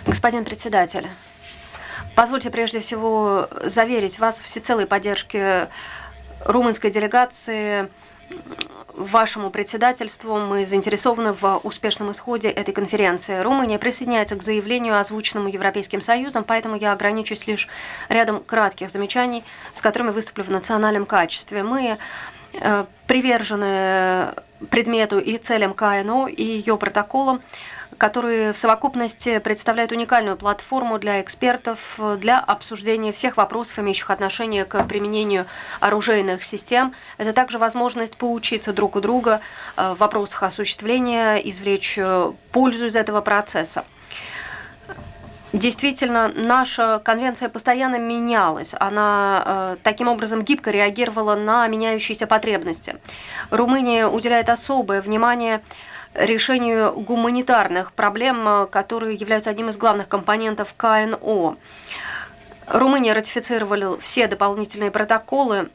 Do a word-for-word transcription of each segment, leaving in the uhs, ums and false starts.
Господин председатель, позвольте прежде всего заверить вас в всецелой поддержке румынской делегации вашему председательству. Мы заинтересованы в успешном исходе этой конференции. Румыния присоединяется к заявлению, озвученному Европейским Союзом, поэтому я ограничусь лишь рядом кратких замечаний, с которыми выступлю в национальном качестве. Мы э, привержены предмету и целям КНО и ее протоколам, которые в совокупности представляют уникальную платформу для экспертов для обсуждения всех вопросов, имеющих отношение к применению оружейных систем. Это также возможность поучиться друг у друга в вопросах осуществления, извлечь пользу из этого процесса. Действительно, наша конвенция постоянно менялась. Она э, таким образом гибко реагировала на меняющиеся потребности. Румыния уделяет особое внимание решению гуманитарных проблем, которые являются одним из главных компонентов КНО. Румыния ратифицировала все дополнительные протоколы,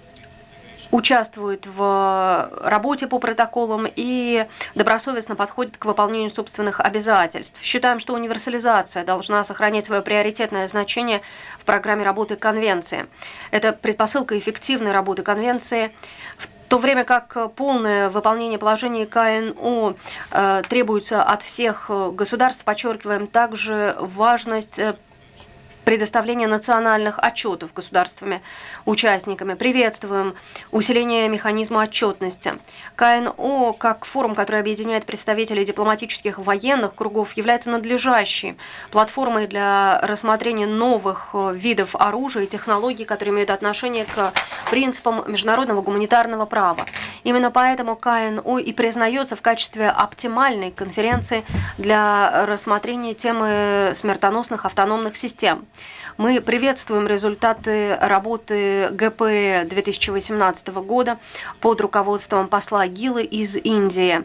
участвует в работе по протоколам и добросовестно подходит к выполнению собственных обязательств. Считаем, что универсализация должна сохранять свое приоритетное значение в программе работы Конвенции. Это предпосылка эффективной работы Конвенции, в то время как полное выполнение положений КНО э, требуется от всех государств. Подчеркиваем также важность э, предоставление национальных отчетов государствами-участниками. Приветствуем усиление механизма отчетности. КНО, как форум, который объединяет представителей дипломатических и военных кругов, является надлежащей платформой для рассмотрения новых видов оружия и технологий, которые имеют отношение к принципам международного гуманитарного права. Именно поэтому КНО и признается в качестве оптимальной конференции для рассмотрения темы смертоносных автономных систем. Мы приветствуем результаты работы ГП две тысячи восемнадцатого года под руководством посла Гилы из Индии.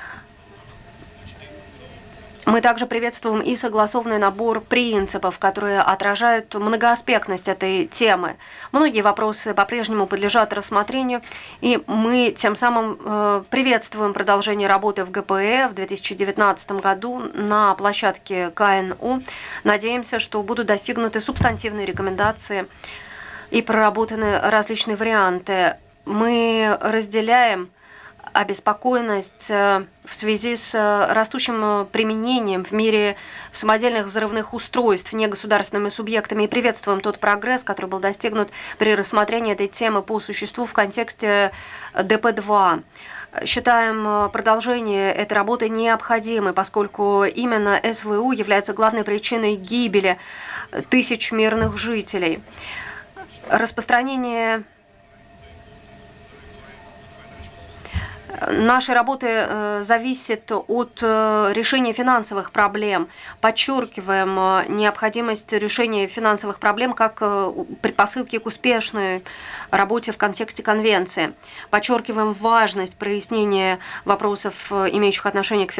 Мы также приветствуем и согласованный набор принципов, которые отражают многоаспектность этой темы. Многие вопросы по-прежнему подлежат рассмотрению, и мы тем самым э, приветствуем продолжение работы в ГПЭ в две тысячи девятнадцатом году на площадке КНО. Надеемся, что будут достигнуты субстантивные рекомендации и проработаны различные варианты. Мы разделяем обеспокоенность в связи с растущим применением в мире самодельных взрывных устройств негосударственными субъектами и приветствуем тот прогресс, который был достигнут при рассмотрении этой темы по существу в контексте Д П два. Считаем продолжение этой работы необходимой, поскольку именно С В У является главной причиной гибели тысяч мирных жителей. Распространение нашей работы э, зависит от э, решения финансовых проблем. Подчеркиваем э, необходимость решения финансовых проблем как э, предпосылки к успешной работе в контексте конвенции. Подчеркиваем важность прояснения вопросов, имеющих отношение к финансовым